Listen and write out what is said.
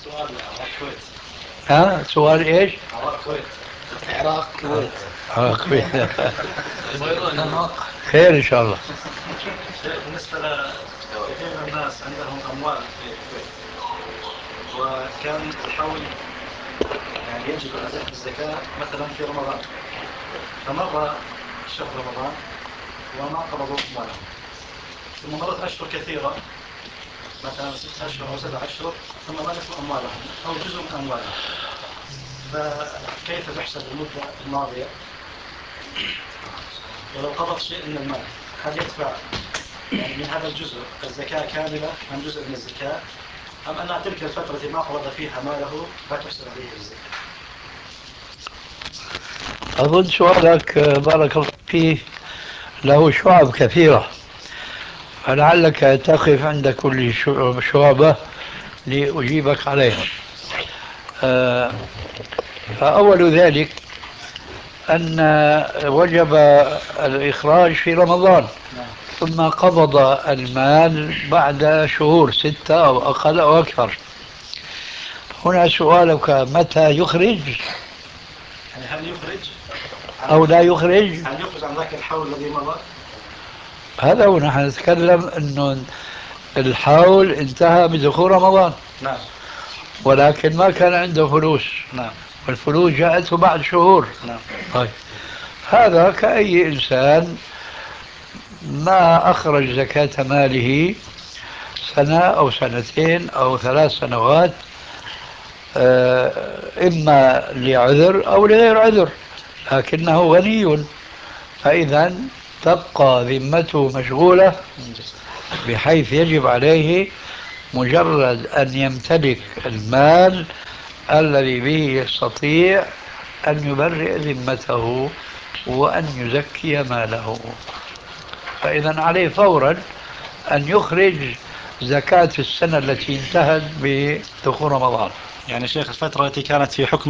سؤال عراق كويت. ها سؤال ايش؟ عراق كويت. عراق كويت. كويس. خير ان شاء الله. شيخ، بالنسبة لكثير من الناس عندهم أموال في الكويت، وكان الحول يعني يجب أداء الزكاة مثلا في رمضان، فمر شهر رمضان وما قبضوا أموالهم، ثم مرت أشهر كثيرة مثلا 6 أشهر أو 7 أشهر ثم ملكوا أموالهم أو جزء من أموالهم، فكيف تحسب المدة الماضية؟ ولو قبض شيء من المال هل يدفع يعني من هذا الجزء الزكاة كاملة أم جزء من الزكاة، أم أن تلك الفترة ما قبض فيها ماله لا تحسب عليه الزكاة؟ أظن سؤالك بارك الله فيه له شعب كثيرة، فلعلك تقف عند كل شعبة لأجيبك عليها. آه، فأول ذلك أن وجب الإخراج في رمضان، ثم قبض المال بعد شهور 6 أو أقل أو أكثر. هنا سؤالك متى يخرج يعني هل يخرج أو لا يخرج؟ هل يخرج عن ذاك الحول الذي مضى؟ هذا هو نحن نتكلم أنه الحول انتهى بدخول رمضان. نعم. ولكن ما كان عنده فلوس. نعم. والفلوس جاءته بعد شهور. نعم. طيب، هذا كأي إنسان ما أخرج زكاة ماله سنة أو سنتين أو 3 سنوات، إما لعذر أو لغير عذر، لكنه غني، فإذا تبقى ذمته مشغولة بحيث يجب عليه مجرد أن يمتلك المال الذي به يستطيع أن يبرئ ذمته وأن يزكي ماله، فإذا عليه فورا أن يخرج زكاة السنة التي انتهت بدخول رمضان. يعني شيخ، الفترة التي كانت في حكم